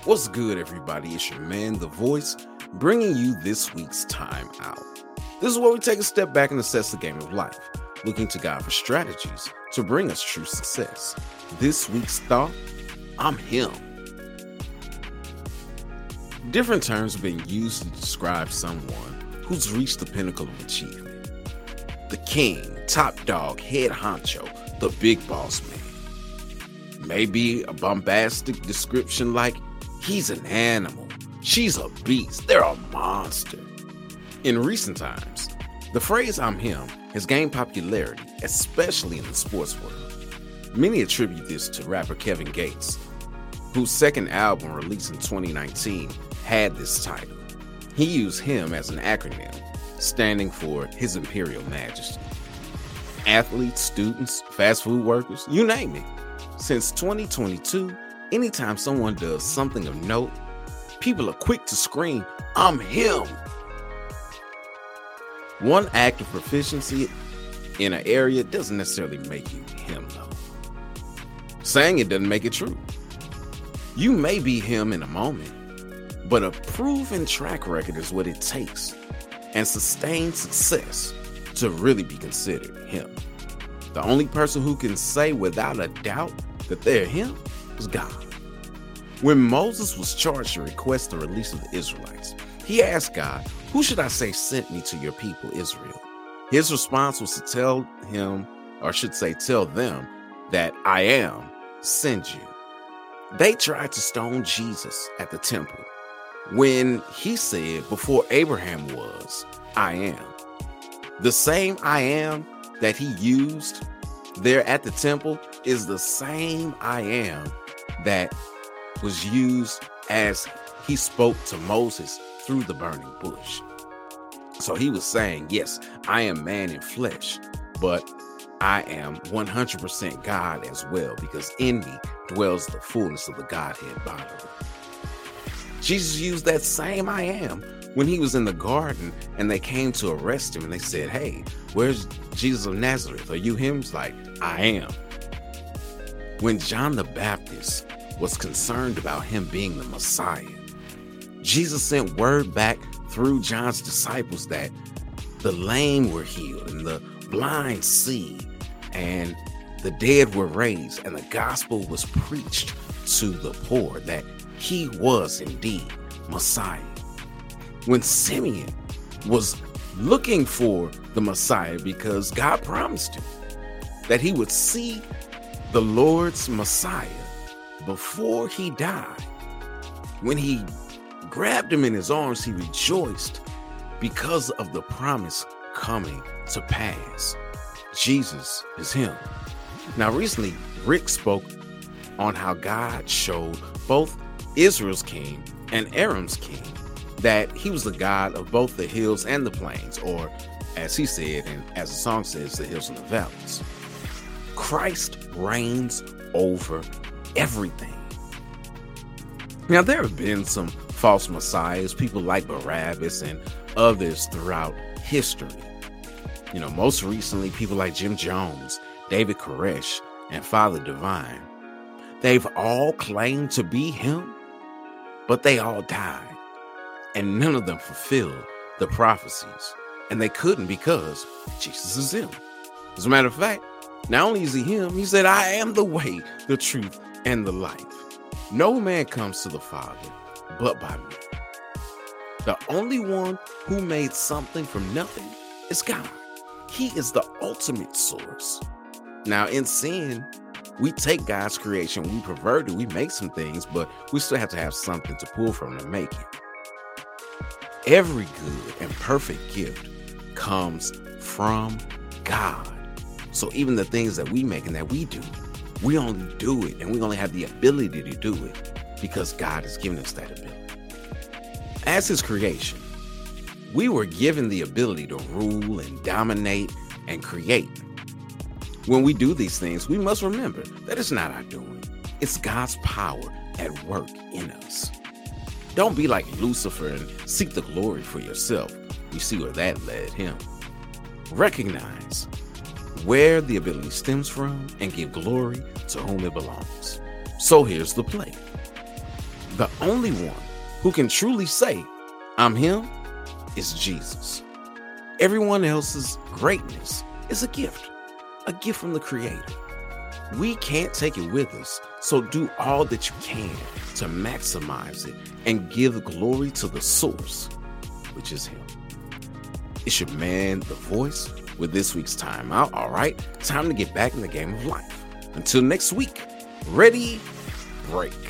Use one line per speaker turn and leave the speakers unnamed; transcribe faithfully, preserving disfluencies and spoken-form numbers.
What's good, everybody? It's your man, The Voice, bringing you this week's Time Out. This is where we take a step back and assess the game of life, looking to God for strategies to bring us true success. This week's thought, I'm him. Different terms have been used to describe someone who's reached the pinnacle of achievement. The king, top dog, head honcho, the big boss man. Maybe a bombastic description like, he's an animal, she's a beast, they're a monster. In recent times, the phrase I'm him has gained popularity, especially in the sports world. Many attribute this to rapper Kevin Gates, whose second album released in twenty nineteen had this title. He used him as an acronym, standing for His Imperial Majesty. Athletes, students, fast food workers, you name it. Since twenty twenty-two, anytime someone does something of note, people are quick to scream, I'm him. One act of proficiency in an area doesn't necessarily make you him, though. Saying it doesn't make it true. You may be him in a moment, but a proven track record is what it takes, and sustained success to really be considered him. The only person who can say without a doubt that they're him is God. When Moses was charged to request the release of the Israelites, he asked God, who should I say sent me to your people, Israel? His response was to tell him, or should say tell them, that I am send you. They tried to stone Jesus at the temple when he said, before Abraham was, I am. The same I am that he used there at the temple is the same I am that was used as he spoke to Moses through the burning bush. So he was saying, yes, I am man in flesh, but I am one hundred percent God as well, because in me dwells the fullness of the Godhead bodily. Jesus used that same I am when he was in the garden and they came to arrest him and they said, hey, where's Jesus of Nazareth? Are you him? He's like, I am. When John the Baptist was concerned about him being the Messiah, Jesus sent word back through John's disciples that the lame were healed and the blind see and the dead were raised and the gospel was preached to the poor, that he was indeed Messiah. When Simeon was looking for the Messiah because God promised him that he would see the Lord's Messiah before he died, when he grabbed him in his arms, he rejoiced because of the promise coming to pass. Jesus is him. Now, recently, Rick spoke on how God showed both Israel's king and Aram's king that he was the God of both the hills and the plains, or as he said, and as the song says, the hills and the valleys. Christ reigns over everything. Now, there have been some false messiahs, people like Barabbas and others throughout history. You know, most recently, people like Jim Jones, David Koresh, and Father Divine. They've all claimed to be him, but they all died, and none of them fulfilled the prophecies, and they couldn't because Jesus is him. As a matter of fact, not only is he him, he said, I am the way, the truth, and the life. No man comes to the Father but by me. The only one who made something from nothing is God. He is the ultimate source. Now, in sin, we take God's creation, we pervert it, we make some things, but we still have to have something to pull from to make it. Every good and perfect gift comes from God. So even the things that we make and that we do, we only do it, and we only have the ability to do it because God has given us that ability. As his creation, we were given the ability to rule and dominate and create. When we do these things, we must remember that it's not our doing. It's God's power at work in us. Don't be like Lucifer and seek the glory for yourself. You see where that led him. Recognize where the ability stems from and give glory to whom it belongs. So here's the play. The only one who can truly say, I'm him, is Jesus. Everyone else's greatness is a gift, a gift from the Creator. We can't take it with us, so do all that you can to maximize it and give glory to the source, which is him. It's your man, The Voice, with this week's timeout. All right, time to get back in the game of life. Until next week, ready, break.